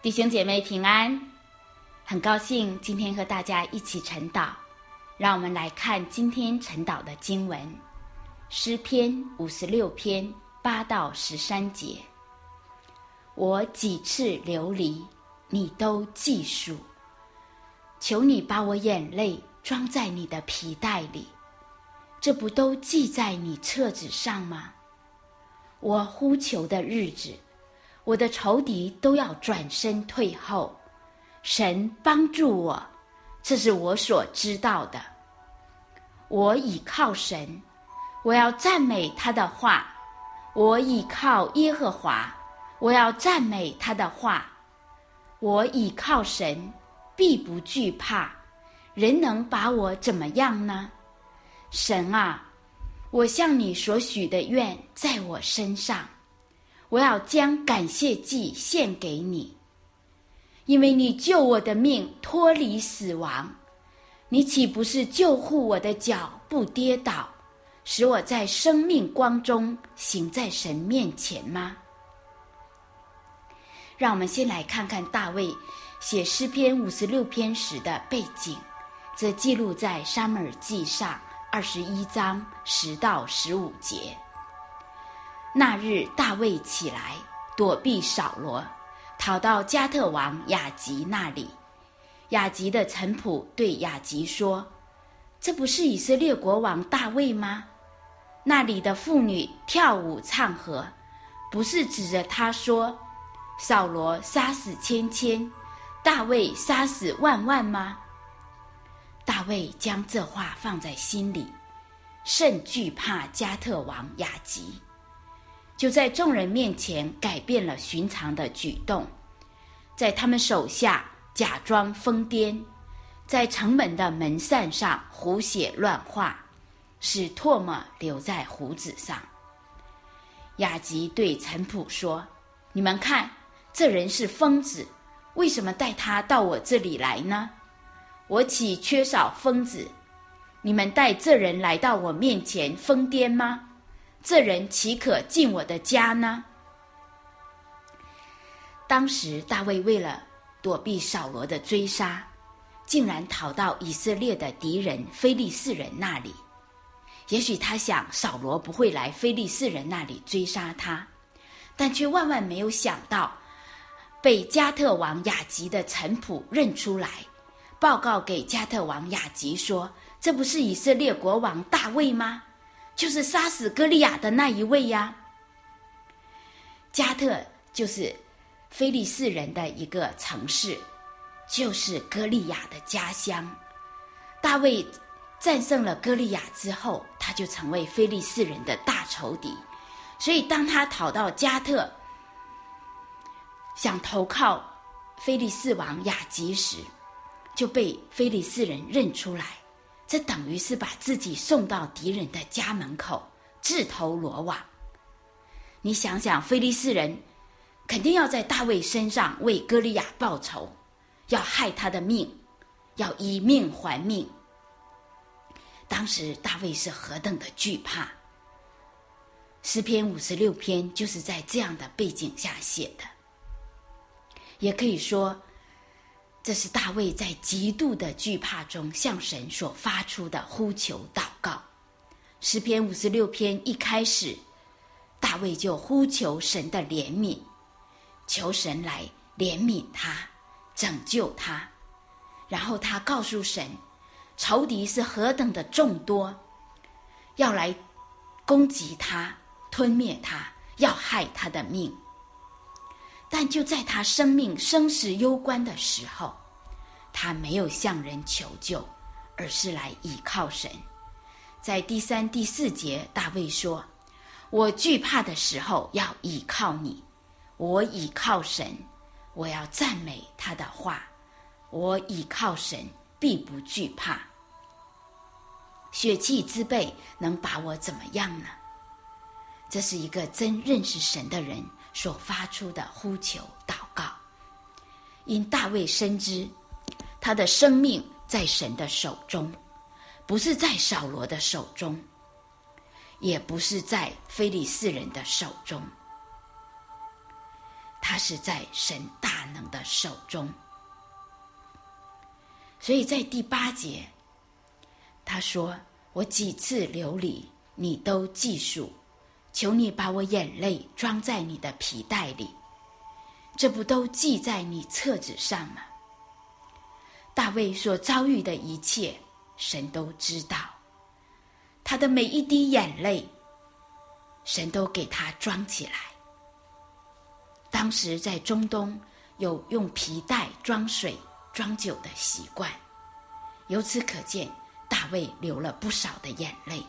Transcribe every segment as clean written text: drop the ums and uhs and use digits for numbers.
弟兄姐妹平安，很高兴今天和大家一起晨祷。让我们来看今天晨祷的经文，诗篇56篇8到13节。我几次流离，你都记数，求你把我眼泪装在你的皮带里，这不都记在你册子上吗？我呼求的日子，我的仇敌都要转身退后，神帮助我，这是我所知道的。我倚靠神，我要赞美他的话，我倚靠耶和华，我要赞美他的话。我倚靠神，必不惧怕，人能把我怎么样呢？神啊，我向你所许的愿在我身上，我要将感谢祭献给你，因为你救我的命脱离死亡，你岂不是救护我的脚不跌倒，使我在生命光中行在神面前吗？让我们先来看看大卫写诗篇56篇时的背景，这记录在撒母耳记上21章10到15节。那日大卫起来躲避扫罗，逃到加特王亚吉那里。亚吉的臣仆对亚吉说，这不是以色列国王大卫吗？那里的妇女跳舞唱和，不是指着他说，扫罗杀死千千，大卫杀死万万吗？大卫将这话放在心里，甚惧怕加特王亚吉，就在众人面前改变了寻常的举动，在他们手下假装疯癫，在城门的门扇上胡写乱画，使唾沫留在胡子上。亚吉对臣仆说，你们看，这人是疯子，为什么带他到我这里来呢？我岂缺少疯子？你们带这人来到我面前疯癫吗？这人岂可进我的家呢？当时大卫为了躲避扫罗的追杀，竟然逃到以色列的敌人非利士人那里。也许他想扫罗不会来非利士人那里追杀他，但却万万没有想到被加特王亚吉的臣仆认出来，报告给加特王亚吉说，这不是以色列国王大卫吗？就是杀死歌利亚的那一位呀。加特就是非利士人的一个城市，就是歌利亚的家乡。大卫战胜了歌利亚之后，他就成为非利士人的大仇敌，所以当他逃到加特，想投靠非利士王亚吉时，就被非利士人认出来，这等于是把自己送到敌人的家门口，自投罗网。你想想，非利士人肯定要在大卫身上为歌利亚报仇，要害他的命，要以命还命。当时大卫是何等的惧怕。诗篇56篇就是在这样的背景下写的。也可以说，这是大卫在极度的惧怕中向神所发出的呼求祷告。诗篇56篇一开始，大卫就呼求神的怜悯，求神来怜悯他，拯救他。然后他告诉神，仇敌是何等的众多，要来攻击他，吞灭他，要害他的命。但就在他生命生死攸关的时候，他没有向人求救，而是来倚靠神。在第3、第4节，大卫说，我惧怕的时候要倚靠你，我倚靠神，我要赞美他的话，我倚靠神，必不惧怕。血气之辈能把我怎么样呢？这是一个真认识神的人所发出的呼求祷告。因大卫深知他的生命在神的手中，不是在扫罗的手中，也不是在非利士人的手中，他是在神大大能的手中。所以在第8节他说，我几次流离你都记数，求你把我眼泪装在你的皮带里，这不都记在你册子上吗？大卫所遭遇的一切，神都知道，他的每一滴眼泪，神都给他装起来。当时在中东有用皮带装水装酒的习惯，由此可见大卫流了不少的眼泪。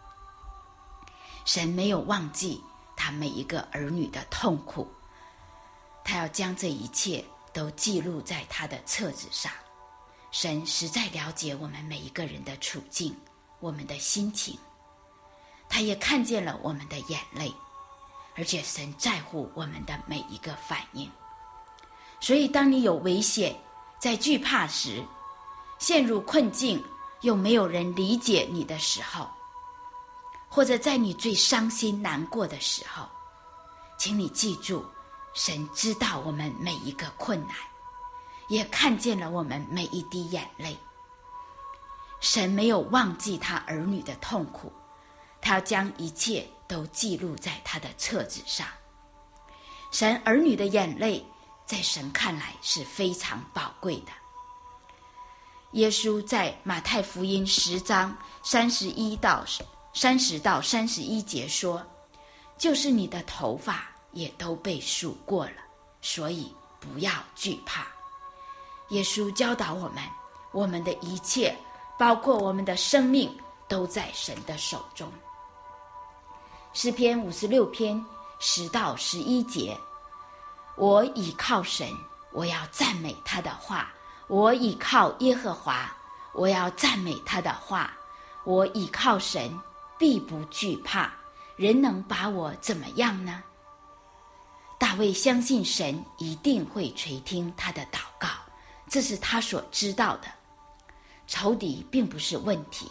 神没有忘记他每一个儿女的痛苦，他要将这一切都记录在他的册子上。神实在了解我们每一个人的处境，我们的心情，他也看见了我们的眼泪，而且神在乎我们的每一个反应。所以当你有危险，在惧怕时，陷入困境，又没有人理解你的时候，或者在你最伤心难过的时候，请你记住，神知道我们每一个困难，也看见了我们每一滴眼泪。神没有忘记他儿女的痛苦，他要将一切都记录在他的册子上。神儿女的眼泪在神看来是非常宝贵的。耶稣在马太福音10章30到31节说，就是你的头发也都被数过了，所以不要惧怕。耶稣教导我们，我们的一切，包括我们的生命，都在神的手中。诗篇56篇10到11节，我倚靠神，我要赞美他的话，我倚靠耶和华，我要赞美他的话，我倚靠神，必不惧怕，人能把我怎么样呢？大卫相信神一定会垂听他的祷告，这是他所知道的。仇敌并不是问题。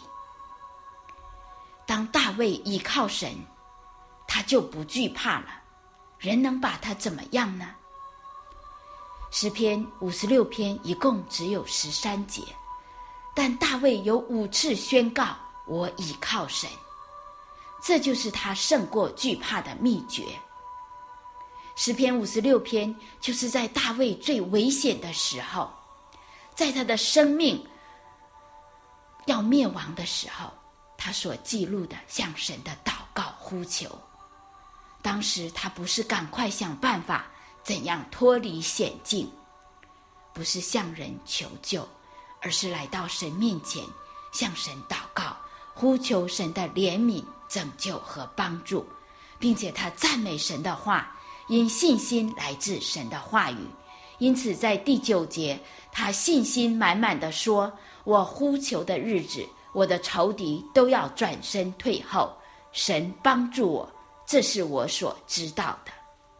当大卫倚靠神，他就不惧怕了，人能把他怎么样呢？诗篇56篇一共只有13节，但大卫有5次宣告我倚靠神，这就是他胜过惧怕的秘诀。诗篇56篇就是在大卫最危险的时候，在他的生命要灭亡的时候，他所记录的向神的祷告呼求。当时他不是赶快想办法怎样脱离险境，不是向人求救，而是来到神面前，向神祷告，呼求神的怜悯、拯救和帮助，并且他赞美神的话，因信心来自神的话语。因此在第9节，他信心满满地说，我呼求的日子，我的仇敌都要转身退后，神帮助我，这是我所知道的。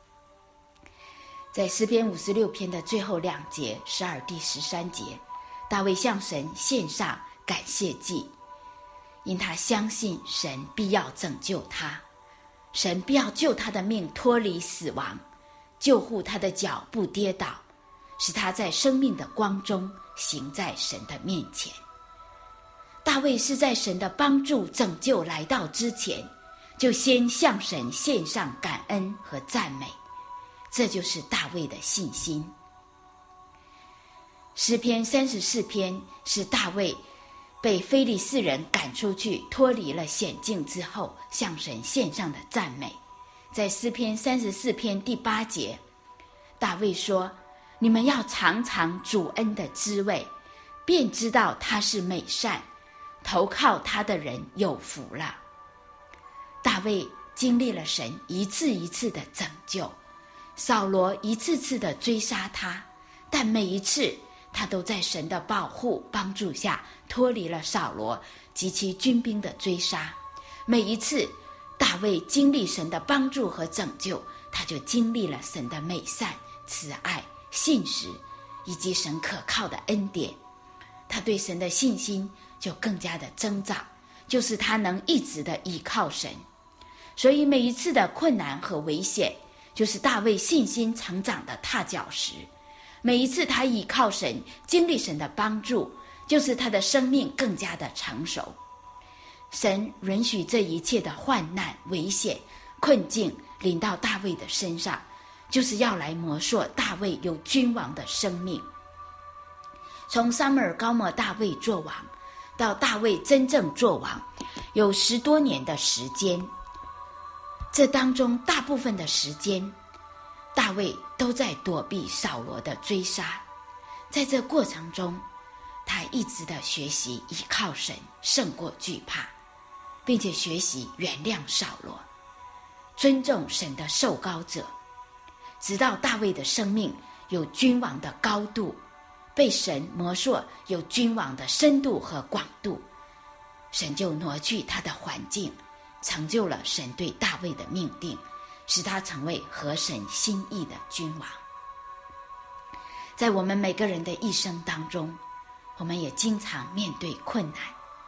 在诗篇56篇的最后2节12第13节，大卫向神献上感谢祭，因他相信神必要拯救他，神必要救他的命脱离死亡，救护他的脚不跌倒，使他在生命的光中行在神的面前。大卫是在神的帮助拯救来到之前，就先向神献上感恩和赞美，这就是大卫的信心。诗篇34篇是大卫被非利士人赶出去，脱离了险境之后，向神献上的赞美。在诗篇34篇第8节，大卫说，你们要尝尝主恩的滋味，便知道他是美善，投靠他的人有福了。大卫经历了神一次一次的拯救，扫罗一次次的追杀他，但每一次他都在神的保护帮助下脱离了扫罗及其军兵的追杀。每一次大卫经历神的帮助和拯救，他就经历了神的美善、慈爱、信实以及神可靠的恩典。他对神的信心就更加的增长，就是他能一直的依靠神。所以每一次的困难和危险，就是大卫信心成长的踏脚石。 每一次他倚靠神，经历神的帮助，就是他的生命更加的成熟。神允许这一切的患难、危险、困境临到大卫的身上，就是要来磨塑大卫有君王的生命。从撒母耳膏抹大卫做王，到大卫真正做王，有10多年的时间。这当中大部分的时间，大卫都在躲避扫罗的追杀。在这过程中，他一直的学习依靠神胜过惧怕，并且学习原谅扫罗，尊重神的受膏者。直到大卫的生命有君王的高度，被神磨塑有君王的深度和广度，神就挪去他的环境，成就了神对大卫的命定，使他成为合神心意的君王。在我们每个人的一生当中，我们也经常面对困难。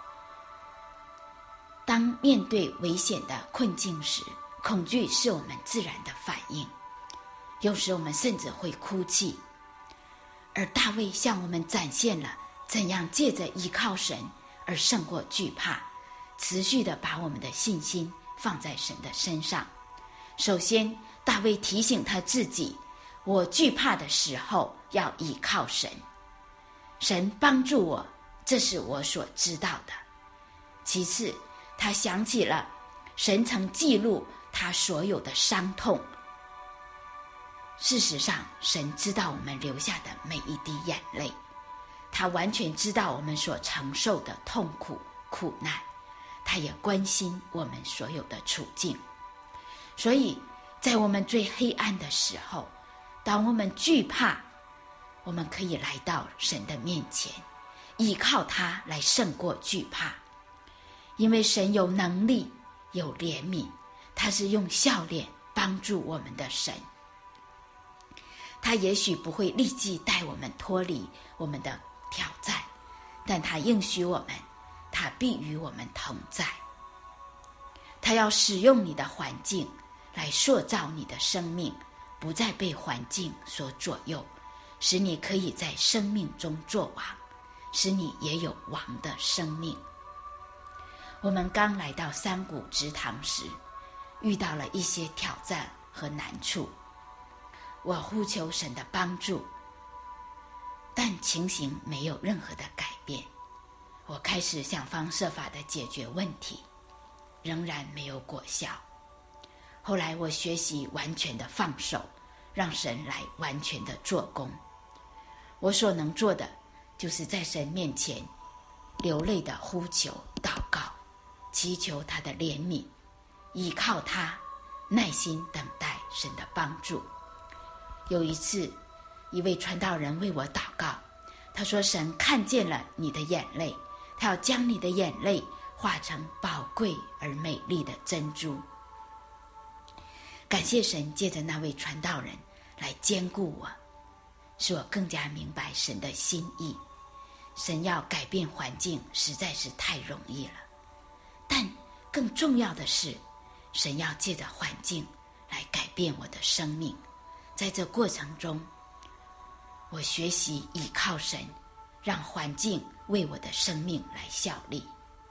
当面对危险的困境时，恐惧是我们自然的反应，有时我们甚至会哭泣。而大卫向我们展现了怎样借着依靠神而胜过惧怕，持续的把我们的信心放在神的身上。首先，大卫提醒他自己，我惧怕的时候要依靠神，神帮助我，这是我所知道的。其次，他想起了神曾记录他所有的伤痛。事实上，神知道我们流下的每一滴眼泪，他完全知道我们所承受的痛苦、苦难，他也关心我们所有的处境。所以，在我们最黑暗的时候，当我们惧怕，我们可以来到神的面前，依靠他来胜过惧怕。因为神有能力，有怜悯，他是用笑脸帮助我们的神。他也许不会立即带我们脱离我们的挑战，但他应许我们，他必与我们同在。他要使用你的环境来塑造你的生命，不再被环境所左右，使你可以在生命中作王，使你也有王的生命。我们刚来到山谷植堂时，遇到了一些挑战和难处，我呼求神的帮助，但情形没有任何的改变。我开始想方设法的解决问题，仍然没有果效。后来我学习完全的放手，让神来完全的做工。我所能做的，就是在神面前流泪的呼求祷告，祈求他的怜悯，依靠他，耐心等待神的帮助。有一次，一位传道人为我祷告，他说神看见了你的眼泪，他要将你的眼泪化成宝贵而美丽的珍珠。感谢神借着那位传道人来坚固我，使我更加明白神的心意。神要改变环境实在是太容易了，但更重要的是，神要借着环境来改变我的生命。在这过程中，我学习倚靠神，让环境为我的生命来效力。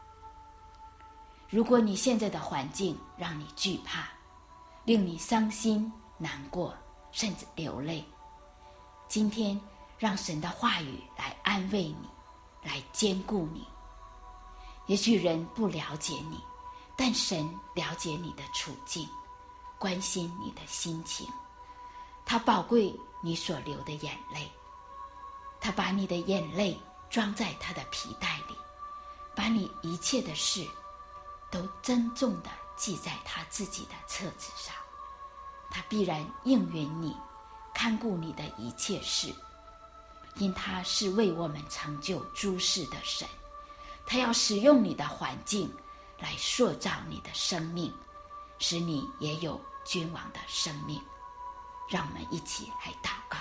如果你现在的环境让你惧怕，令你伤心难过，甚至流泪，今天让神的话语来安慰你，来坚固你。也许人不了解你，但神了解你的处境，关心你的心情。他宝贵你所流的眼泪，他把你的眼泪装在他的皮带里，把你一切的事都珍重地记在他自己的册子上。他必然应允你，看顾你的一切事，因他是为我们成就诸事的神。他要使用你的环境来塑造你的生命，使你也有君王的生命。让我们一起来祷告。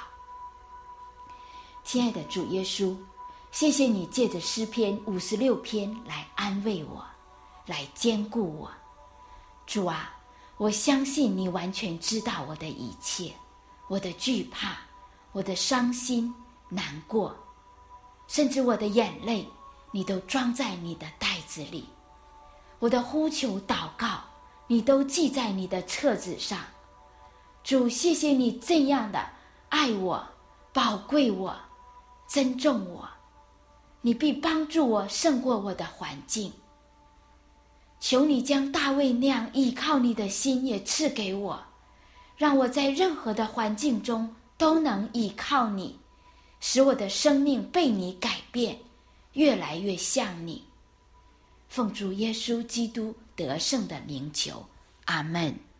亲爱的主耶稣，谢谢你借着诗篇56篇来安慰我，来坚固我。主啊，我相信你完全知道我的一切，我的惧怕， 我的伤心难过，甚至我的眼泪，你都装在你的袋子里。我的呼求祷告，你都记在你的册子上。主，谢谢你这样的爱我，宝贵我，尊重我，你必帮助我胜过我的环境。求你将大卫那样依靠你的心也赐给我，让我在任何的环境中都能依靠你，使我的生命被你改变，越来越像你。奉主耶稣基督得胜的名求，阿们。